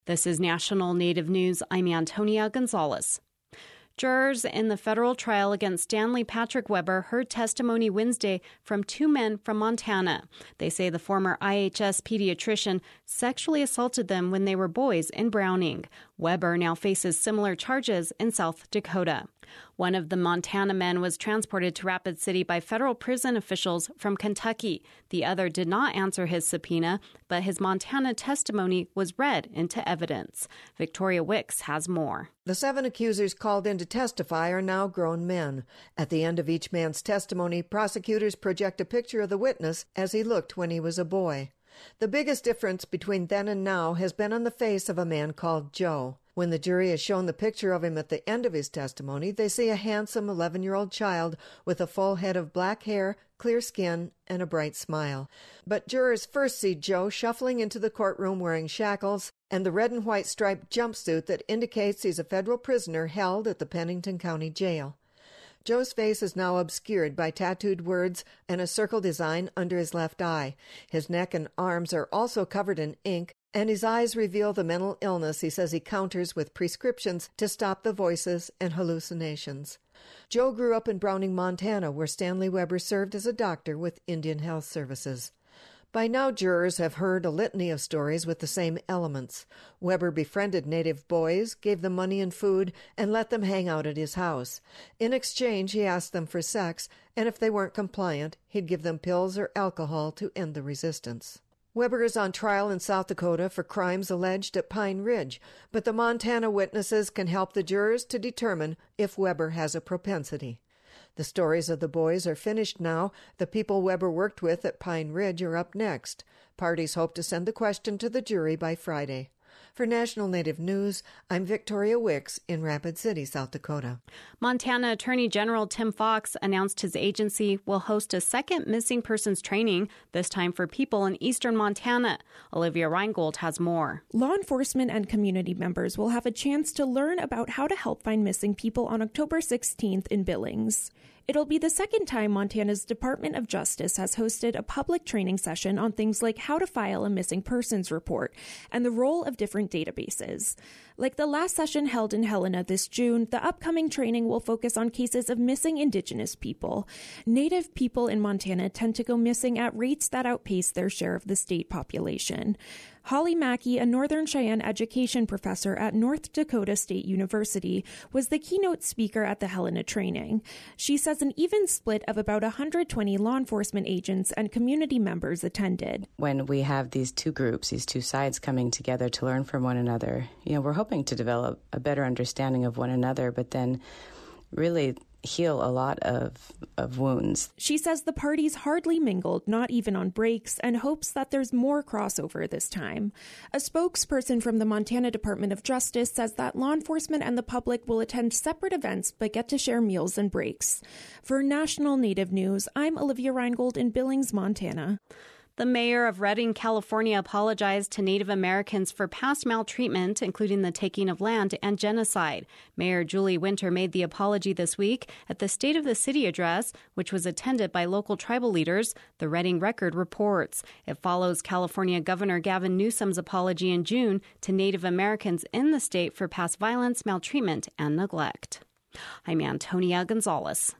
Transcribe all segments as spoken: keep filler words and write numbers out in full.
This is National Native News. I'm Antonia Gonzalez. Jurors in the federal trial against Stanley Patrick Weber heard testimony Wednesday from two men from Montana. They say the former I H S pediatrician sexually assaulted them when they were boys in Browning. Weber now faces similar charges in South Dakota. One of the Montana men was transported to Rapid City by federal prison officials from Kentucky. The other did not answer his subpoena, but his Montana testimony was read into evidence. Victoria Wicks has more. The seven accusers called in to testify are now grown men. At the end of each man's testimony, prosecutors project a picture of the witness as he looked when he was a boy. The biggest difference between then and now has been on the face of a man called Joe. When the jury has shown the picture of him at the end of his testimony, they see a handsome eleven-year-old child with a full head of black hair, clear skin, and a bright smile. But jurors first see Joe shuffling into the courtroom wearing shackles and the red and white striped jumpsuit that indicates he's a federal prisoner held at the Pennington County Jail. Joe's face is now obscured by tattooed words and a circle design under his left eye. His neck and arms are also covered in ink, and his eyes reveal the mental illness he says he counters with prescriptions to stop the voices and hallucinations. Joe grew up in Browning, Montana, where Stanley Weber served as a doctor with Indian Health Services. By now, jurors have heard a litany of stories with the same elements. Weber befriended Native boys, gave them money and food, and let them hang out at his house. In exchange, he asked them for sex, and if they weren't compliant, he'd give them pills or alcohol to end the resistance. Weber is on trial in South Dakota for crimes alleged at Pine Ridge, but the Montana witnesses can help the jurors to determine if Weber has a propensity. The stories of the boys are finished now. The people Weber worked with at Pine Ridge are up next. Parties hope to send the question to the jury by Friday. For National Native News, I'm Victoria Wicks in Rapid City, South Dakota. Montana Attorney General Tim Fox announced his agency will host a second missing persons training, this time for people in eastern Montana. Olivia Reingold has more. Law enforcement and community members will have a chance to learn about how to help find missing people on October sixteenth in Billings. It'll be the second time Montana's Department of Justice has hosted a public training session on things like how to file a missing persons report and the role of different databases. Like the last session held in Helena this June, the upcoming training will focus on cases of missing Indigenous people. Native people in Montana tend to go missing at rates that outpace their share of the state population. Holly Mackey, a Northern Cheyenne education professor at North Dakota State University, was the keynote speaker at the Helena training. She says an even split of about one hundred twenty law enforcement agents and community members attended. When we have these two groups, these two sides coming together to learn from one another, you know, we're hoping to develop a better understanding of one another, but then really heal a lot of, of wounds. She says the parties hardly mingled, not even on breaks, and hopes that there's more crossover this time. A spokesperson from the Montana Department of Justice says that law enforcement and the public will attend separate events but get to share meals and breaks. For National Native News, I'm Olivia Reingold in Billings, Montana. The mayor of Redding, California, apologized to Native Americans for past maltreatment, including the taking of land and genocide. Mayor Julie Winter made the apology this week at the State of the City address, which was attended by local tribal leaders, the Redding Record reports. It follows California Governor Gavin Newsom's apology in June to Native Americans in the state for past violence, maltreatment, and neglect. I'm Antonia Gonzalez.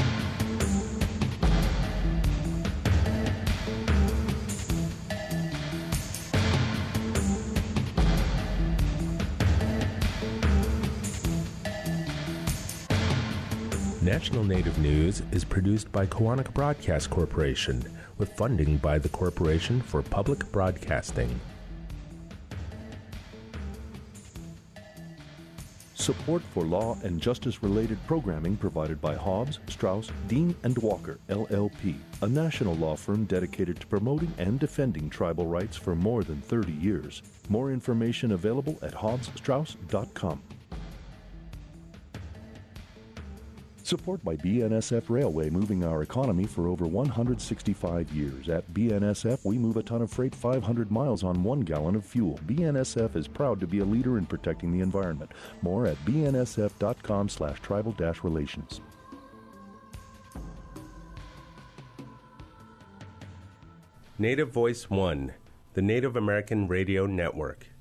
National Native News is produced by Koahnic Broadcast Corporation with funding by the Corporation for Public Broadcasting. Support for law and justice-related programming provided by Hobbs, Strauss, Dean and Walker, L L P, a national law firm dedicated to promoting and defending tribal rights for more than thirty years. More information available at hobbs strauss dot com. Support by B N S F Railway, moving our economy for over one hundred sixty-five years. At B N S F, we move a ton of freight five hundred miles on one gallon of fuel. B N S F is proud to be a leader in protecting the environment. More at b n s f dot com slash tribal dash relations. Native Voice One, the Native American Radio Network.